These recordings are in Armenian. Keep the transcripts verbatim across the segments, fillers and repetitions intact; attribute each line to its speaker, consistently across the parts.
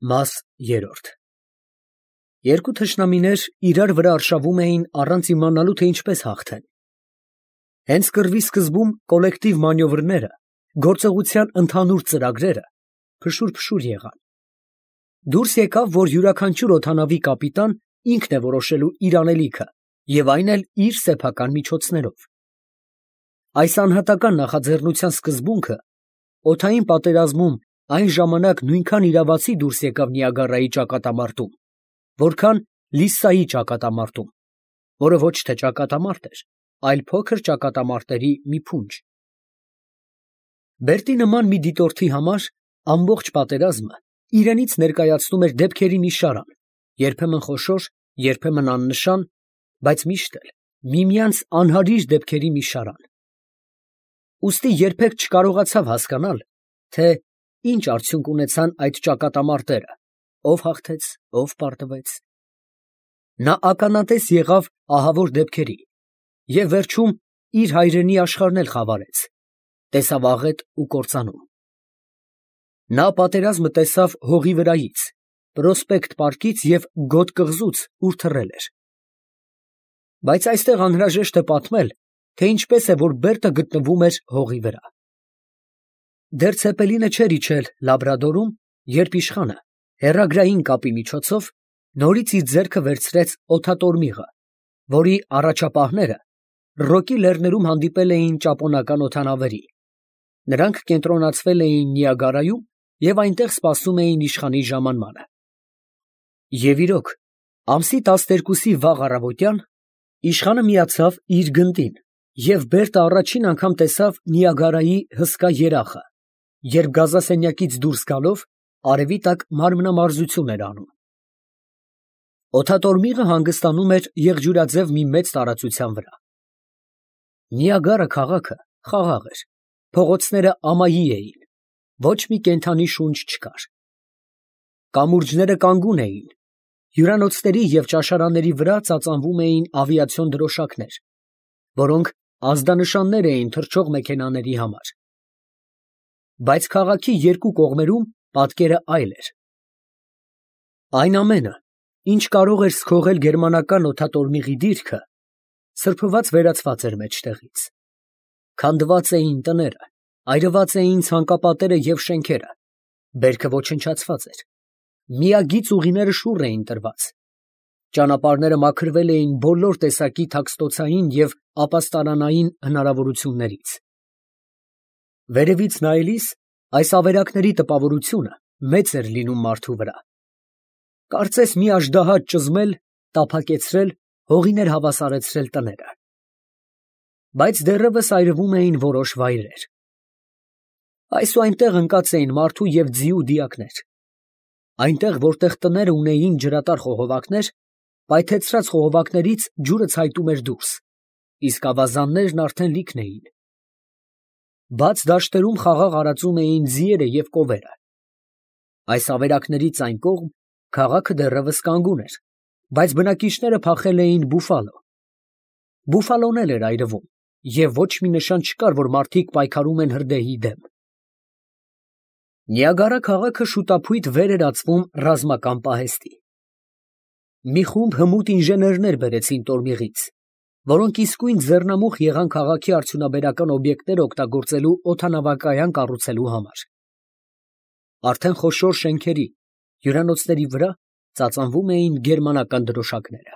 Speaker 1: Մաս երրորդ Երկու թշնամիներ իրար վրա արշավում էին առանց իմանալու, թե ինչպես հաղթեն։ Հենց կռվի սկզբում կոլեկտիվ մանևրները, գործողության ընդհանուր ծրագրերը փշուր-փշուր եղան։ Դուրս եկավ, որ յուրաքանչյուր օդանավի կապիտան ինքն է որոշելու իր անելիքը և այն էլ իր սեփական միջոցներով։ Այս անհատական նախաձեռնության սկզբունքը օդային պատերազմում այն ժամանակ նույնքան իրավացի դուրս եկավ Նիագարայի ճակատամարտում, որքան Լիսայի ճակատամարտում, որը ոչ թե ճակատամարտ էր, այլ փոքր ճակատամարտերի մի փունջ։ Բերտի նման մի դիտորդի համար ամբողջ պատերազմը իրենից ներկայացնում էր դեպքերի մի շարան, երբեմն խոշոր, երբեմն աննշան, բայց միշտ էլ միմյանց անհարիր դեպքերի մի շարան։ Ուստի երբեք չկարողացավ հասկանալ, թե ինչ արդյունք ունեցան այդ ճակատամարտերը, ով հաղթեց, ով պարտվեց։ Նա ականատես եղավ ահավոր դեպքերի և վերջում իր հայրենի աշխարհն էլ խավարեց, տեսավ աղետ ու կործանում։ Նա պատերազմը տեսավ հողի վրայից, Պրոսպեկտ պարկից և Գոտ կղզուց, ուր թռել էր։ Բայց այստեղ անհրաժեշտ է պատմել, թե ինչպես է, որ Բերտը գտնվում էր հողի վրա։ Դեռ Ցեպելինը չէր իջել Լաբրադորում, երբ իշխանը հեռագրային կապի միջոցով նորից իր ձեռքը վերցրեց օդատորմիղը, որի առաջապահները Ռոկի լեռներում հանդիպել էին ճապոնական օդանավերի։ Նրանք կենտրոնացվել էին Նիագարայում և այնտեղ սպասում էին իշխանի ժամանմանը։ Եվ իրոք, ամսի տասներկուսի վաղ առավոտյան իշխանը միացավ իր գնդին, և Բերտը առաջին անգամ տեսավ Նիագարայի հսկա երախը, երբ գազասենյակից դուրս գալով արևի տակ մարմնամարզություն էր անում։ Օդատորմիղը հանգստանում էր եղջյուրաձև մի մեծ տարածության վրա։ Նիագարա քաղաքը խաղաղ էր, փողոցները ամայի էին, ոչ մի կենդանի շունչ չկար։ Կամուրջները կանգուն էին, հյուրանոցների և ճաշարանների վրա ծածանվում էին ավիացիոն դրոշակներ, որոնք ազդանշաններ էին թռչող մեքենաների համար։ Բայց քաղաքի երկու կողմերում պատկերը այլ էր։ Այն ամենը, ինչ կարող էր սքողել գերմանական օդատորմիղի դիրքը, սրբված վերացված էր մեջտեղից։ Քանդված էին տները, այրված էին ցանկապատերը և շենքերը, բերքը ոչնչացված էր, միագիծ ուղիները շուռ էին տրված, ճանապարհները մաքրվել էին բոլոր տեսակի թաքստոցային և ապաստարանային հնարավորություններից։ Վերևից նայելիս այս ավերակների տպավորությունը մեծ էր լինում մարդու վրա։ Կարծես մի աժդահաճ ճզմել, տափակեցրել, հողին էր հավասարեցրել տները։ Բայց դեռևս այրվում էին որոշ վայրեր։ Այս ու այնտեղ ընկած էին մարդու և ձիու դիակներ։ Այնտեղ, որտեղ տները ունեին ջրատար խողովակներ, պայթեցրած խողովակներից ջուրը ցայտում էր դուրս, իսկ ավազաններն արդեն լիքն էին։ Բաց դաշտերում խաղաղ արածում էին ձիերը և կովերը։ Այս ավերակներից այն կողմ քաղաքը դեռևս կանգուն էր, բայց բնակիչները փախել էին Բուֆալո։ Բուֆալոն էլ էր այրվում, և ոչ մի նշան չկար, որ մարդիկ պայքարում են հրդեհի դեմ։ Նիագարա քաղաքը շուտափույթ վեր էր ածվում ռազմական պահեստի։ Մի խումբ հմուտ ինժեներներ բերեցին Տորմիղից, որոնք իսկույն ձեռնամուխ եղան քաղաքի արդյունաբերական օբյեկտները օգտագործելու օդանավակայան կառուցելու համար։ Արդեն խոշոր շենքերի, հյուրանոցների վրա ծածանվում էին գերմանական դրոշակները։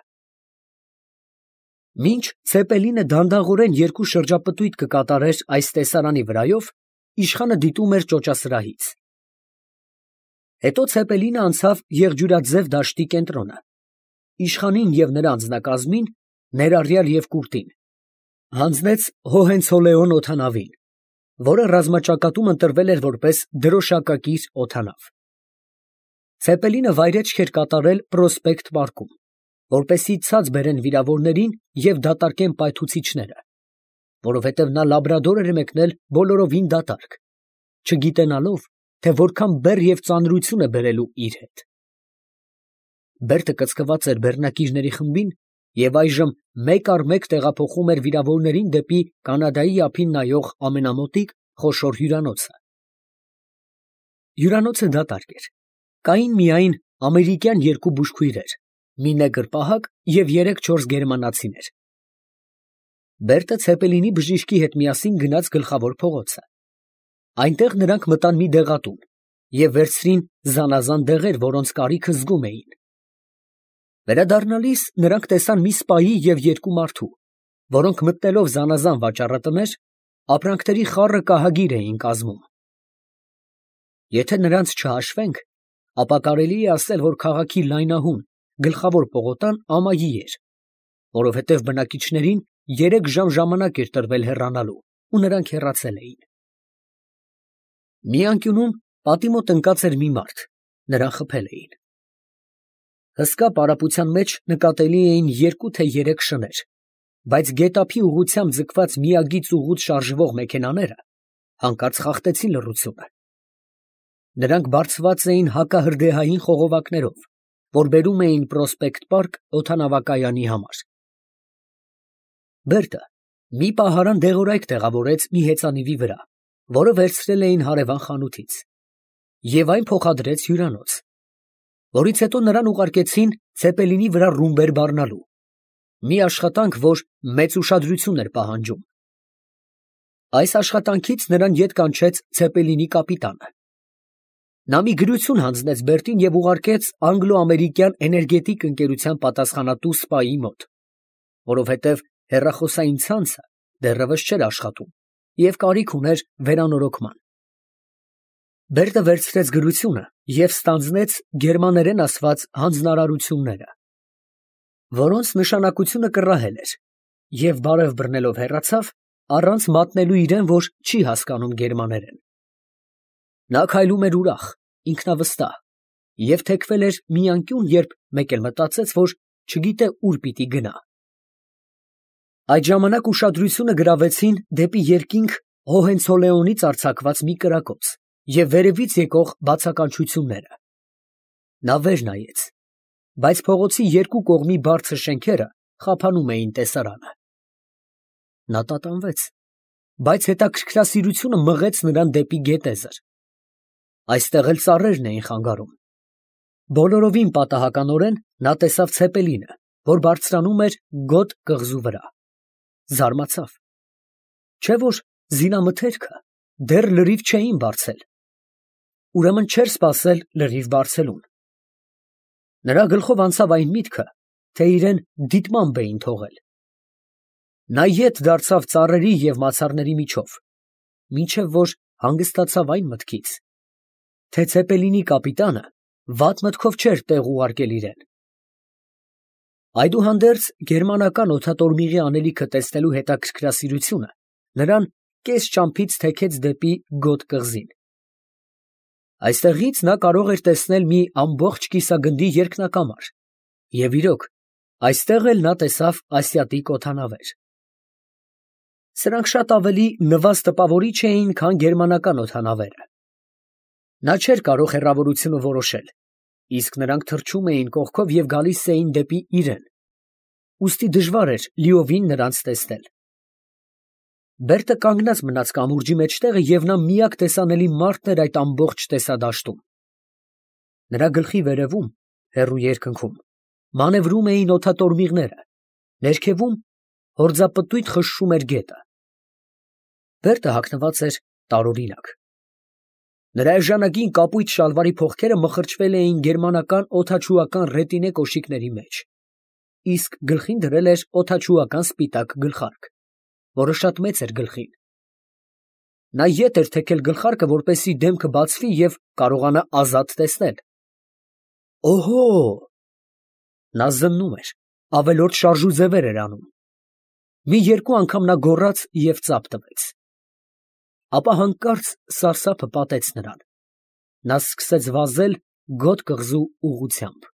Speaker 1: Մինչ Ցեպելինը դանդաղորեն երկու շրջապտույտ կկատարեր այս տեսարանի վրայով, իշխանը դիտում էր ճոճասրահից։ Հետո Ցեպելինը անցավ եղջյուրաձև դաշտի կենտրոնը, իշխանին և նրա անձնակազմին, ներառյալ և կուրտին, հանձնեց Հոհենցոլեոն օդանավին, որը ռազմաճակատում ընտրվել էր որպես դրոշակակիր օդանավ։ Ցեպելինը վայրէջք էր կատարել Պրոսպեկտ պարկում, որպեսզի ցած բերեն վիրավորներին և դատարկեն պայթուցիչները, որովհետև նա Լաբրադոր էր մեկնել բոլորովին դատարկ, չգիտենալով, թե որքան բեռ և ծանրություն է բերելու իր հետ։ Բերտը կցկված էր բեռնակիրների խմբին և այժմ մեկ առ մեկ տեղափոխում էր վիրավորներին դեպի Կանադայի ափին նայող ամենամոտիկ խոշոր հյուրանոցը։ Հյուրանոցը դատարկ էր, Կային միայն ամերիկյան երկու բուժքույրեր, մի նեգր պահակ և երեք-չորս գերմանացիներ։ Բերտը Ցեպելինի բժիշկի հետ միասին գնաց գլխավոր փողոցը։ Այնտեղ նրանք մտան մի դեղատուն և վերցրին զանազան դեղեր, որոնց կարիքը զգում էին։ Վերադառնալիս նրանք տեսան մի սպայի և երկու մարդու, որոնք մտնելով զանազան վաճառատներ, ապրանքների խառը կահագիր էին կազմում։ Եթե նրանց չհաշվենք, ապա կարելի է ասել, որ քաղաքի լայնահուն, գլխավոր պողոտան ամայի էր, որովհետև բնակիչներին երեք ժամ ժամանակ էր տրվել հեռանալու, ու նրանք հեռացել էին։ Մի անկյունում պատի մոտ ընկած էր մի մարդ, նրան խփել էին։ Հսկա պարապության մեջ նկատելի էին երկու թե երեք շներ, բայց գետափի ուղղությամբ ձգված միագիծ ուղուց շարժվող մեքենաները հանկարծ խախտեցին լռությունը։ Նրանք բարձված էին հակահրդեհային խողովակներով, որ բերում էին Պրոսպեկտ պարկ օդանավակայանի համար։ Բերտը մի պահարան դեղորայք տեղավորեց մի հեծանիվի վրա, որը վերցրել էին հարևան խանութից, և այն փոխադրեց հյուրանոց, որից հետո նրան ուղարկեցին Ցեպելինի վրա ռումբեր բառնալու, մի աշխատանք, որ մեծ ուշադրություն էր պահանջում։ Այս աշխատանքից նրան ետ կանչեց Ցեպելինի կապիտանը։ Նա մի գրություն հանձնեց Բերտին և ուղարկեց անգլո֊ամերիկյան էներգետիկ ընկերության պատասխանատու սպայի մոտ, որովհետև հեռախոսային ցանցը դեռևս չէր աշխատում և կարիք ուներ վերանորոգման։ Բերտը վերցրեց գրությունը և ստանձնեց գերմաներեն ասված հանձնարարությունները, որոնց նշանակությունը կռահել էր, և բարև բռնելով հեռացավ, առանց մատնելու իրեն, որ չի հասկանում գերմաներեն։ Նա քայլում էր ուրախ, ինքնավստահ և թեքվել էր մի անկյուն, երբ մեկ էլ մտածեց, որ չգիտե ուր պիտի գնա։ Այդ ժամանակ ուշադրությունը գրավեցին դեպի երկինք Հոհենցոլեոնից արձակված մի կրակոց և վերևից եկող բացականչությունները։ Նա վեր նայեց, բայց փողոցի երկու կողմի բարձր շենքերը խափանում էին տեսարանը։ Նա տատանվեց, բայց հետաքրքրասիրությունը մղեց նրան դեպի գետեզր։ Այստեղ էլ ծառերն էին խանգարում։ Բոլորովին պատահականորեն նա տեսավ Ցեպելինը, որ բարձրանում էր Գոտ կղզու վրա։ Զարմացավ, չէ՞ որ զինամթերքը դեռ լրիվ չէին բարձել, ուրեմն չէր սպասել լրիվ բարձելուն։ Նրա գլխով անցավ այն միտքը, թե իրեն դիտմամբ էին թողել։ Նա ետ դարձավ ծառերի և մացառների միջով, մինչև որ հանգստացավ այն մտքից, թե Ցեպելինի կապիտանը վատ մտքով չէր տեղ ուղարկել իրեն։ Այդուհանդերձ գերմանական օդատորմիղի անելիքը տեսնելու հետաքրքրասիրությունը նրան կես ճամփից թեքեց դեպի Գոտ կղզին։ Այստեղից նա կարող էր տեսնել մի ամբողջ կիսագնդի երկնակամար, և իրոք, այստեղ էլ նա տեսավ ասիատիկ օդանավեր։ Սրանք շատ ավելի նվազ տպավորիչ էին, քան գերմանական օդանավերը։ Նա չէր կարող հեռավորությունը որոշել, իսկ նրանք թռչում էին կողքով և գալիս էին դեպի իրեն, ուստի դժվար էր լիովին նրանց տեսնել։ Բերտը կանգնած մնաց կամուրջի մեջտեղը, և նա միակ տեսանելի մարդն էր այդ ամբողջ տեսադաշտում։ Նրա գլխի վերևում, հեռու երկնքում, մանևրում էին օդատորմիղները, ներքևում հորձապտույտ խշշում էր գետը։ Բերտը հագնված էր տարօրինակ։ Նրա էժանագին կապույտ շալվարի փողկերը մխրճվել էին գերմանական օդաչուական ռետինե կոշիկների մեջ, իսկ գլխին դրել էր օդաչուական սպիտակ գլխարկ, որը շատ մեծ էր գլխին։ Նա ետ էր թեքել գլխարկը, որպեսզի դեմքը բացվի և կարողանա ազատ տեսնել։ Օհո՜։ Նա զննում էր, ավելորդ շարժուձևեր էր անում։ Մի երկու անգամ նա գոռաց և ծափ տվեց։ Ապա հանկարծ սարսափը պատեց նրան։ Նա սկսեց վազել Գոտ կղզու ուղղությամբ։